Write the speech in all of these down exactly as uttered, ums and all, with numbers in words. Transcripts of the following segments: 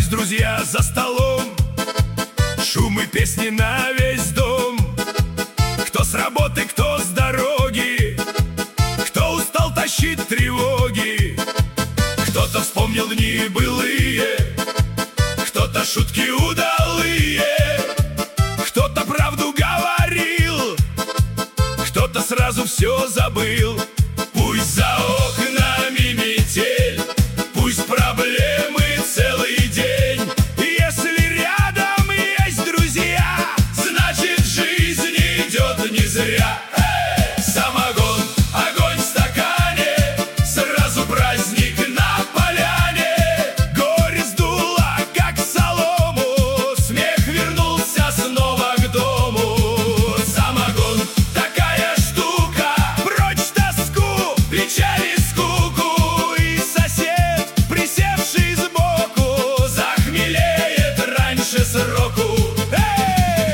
друзья за столом, шум и песни на весь дом. Кто с работы, кто с дороги, кто устал, тащит тревоги. Кто-то вспомнил дни былые, кто-то шутки удалые, кто-то правду говорил, кто-то сразу все забыл. Пусть за окнами метель, пусть проблемы целый день. Если рядом есть друзья, значит жизнь идет не зря. Эй! Самогон, огонь в стакане, сразу праздник на поляне. Горе сдуло, как солому, смех вернулся снова к дому. Самогон, такая штука, прочь тоску, печаль и скуку. И сосед, присевший сбоку, захмелеет раньше сроку. Эй!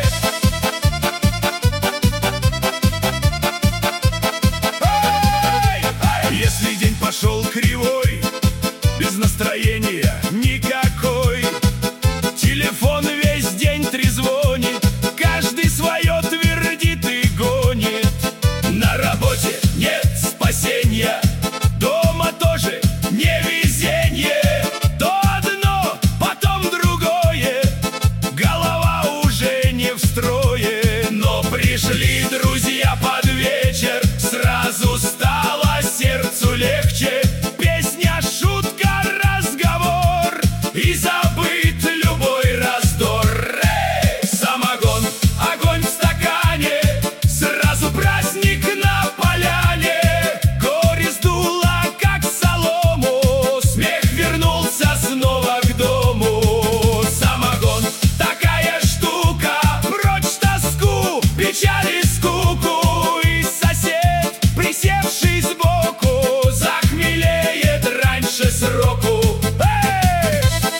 Эй! Если день пошел кривой, без настроения никакой, телефон весь день трезвонит, каждый свое твердит и гонит. На работе нет спасения, дома тоже невезение. То одно, потом другое, голова уже не в строе. Но пришли друзья под вечер, сразу стало сердцу легче. Песня, шутка, разговор, и забыт любой раздор. Эй! Самогон, огонь в стакане, сразу праздник на поляне. Горе сдуло, как солому, смех вернулся снова к дому. Самогон, такая штука, прочь тоску, печаль и скуку. И сосед, присевший сбоку, захмелеет раньше сроку. Эй!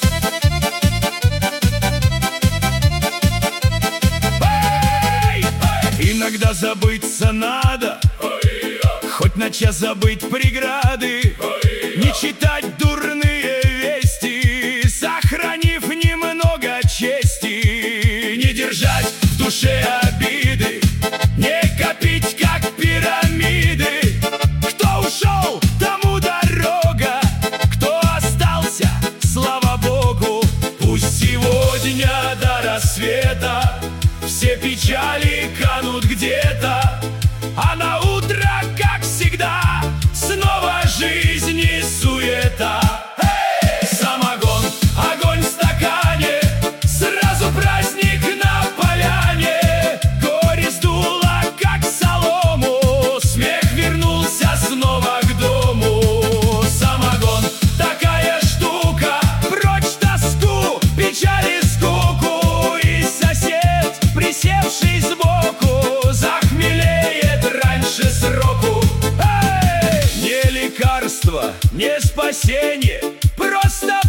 Эй! Иногда забыться надо, хоть на час забыть преграды, не читать дурные вести, сохранив немного чести, не держать в душе обиды, не копить, как пирамиды. Кто ушел, тому дорога, кто остался, слава Богу. Пусть сегодня до рассвета все печали канут где-то, а на утро, как всегда, снова жизнь и суета. Эй! Самогон, огонь в стакане, сразу праздник на поляне. Горе сдуло, как солому, смех вернулся снова к дому. Самогон, такая штука, прочь тоску, печаль и скуку. И сосед, присевший сбоку, захмелеет раньше сроку. Эй! Не лекарство, не спасение, просто